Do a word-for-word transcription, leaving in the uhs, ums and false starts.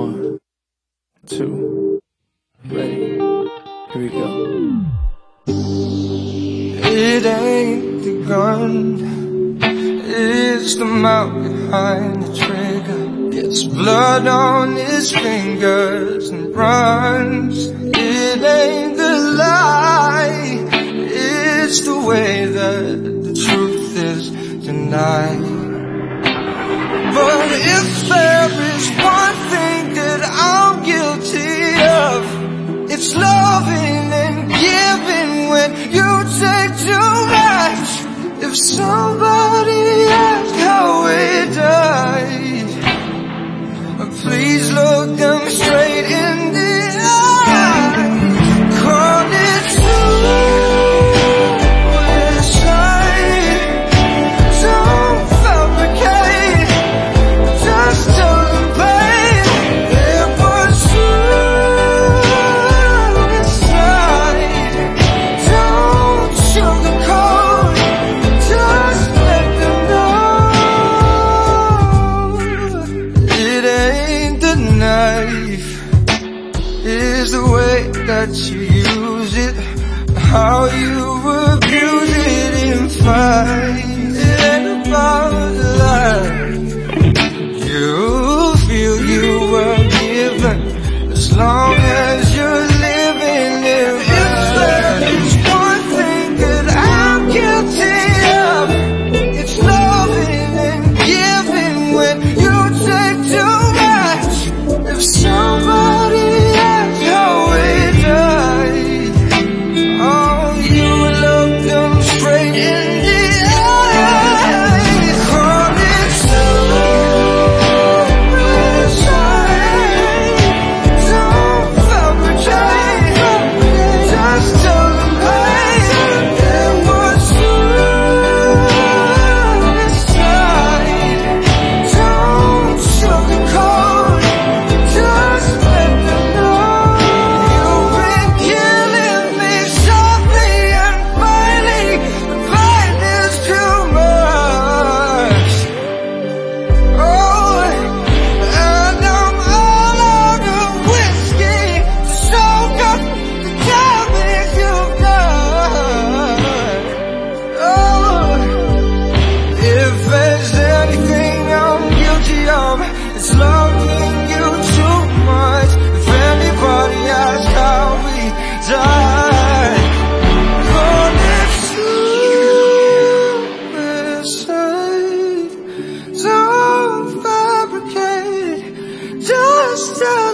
One, two, ready, here we go. It ain't the gun, it's the mouth behind the trigger. Gets blood on his fingers and runs. It ain't the lie, it's the way that the truth is denied. But if there is one thing that I'm guilty of, it's loving and giving when you take too much. If somebody asked how we died, please look them straight in the eye. Call it suicide. Don't fabricate, just tell them, babe, it was suicide. Don't sugarcoat, just let them know. It ain't the knife, it's the way that you use it, how you abuse it in fights. It ain't about the life you feel you were given, as long as you're living it right. If there's one thing that I'm guilty of, it's loving and giving when you take too much. If somebody asked how we died, oh, you would look them straight in the eye. Call it suicide. Don't fabricate, just tell them, babe, it was suicide. Don't sugarcoat, just let them know. You've been killing me softly and finally, the pain is too much. Oh, and I'm all out of whiskey to soak up the damage you've done. Oh, if there's anything I'm guilty of, it's loving you too much. If anybody asks how we died, call it suicide. Don't fabricate, just tell